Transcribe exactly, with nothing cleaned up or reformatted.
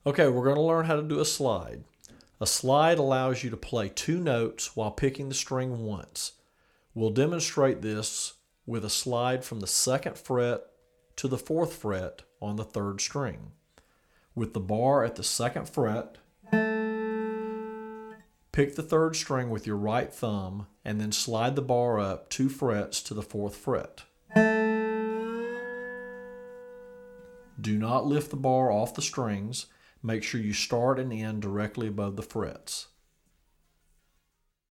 Okay, we're going to learn how to do a slide. A slide allows you to play two notes while picking the string once. We'll demonstrate this with a slide from the second fret to the fourth fret on the third string. With the bar at the second fret, pick the third string with your right thumb and then slide the bar up two frets to the fourth fret. Do not lift the bar off the strings. Make sure you start and end directly above the frets.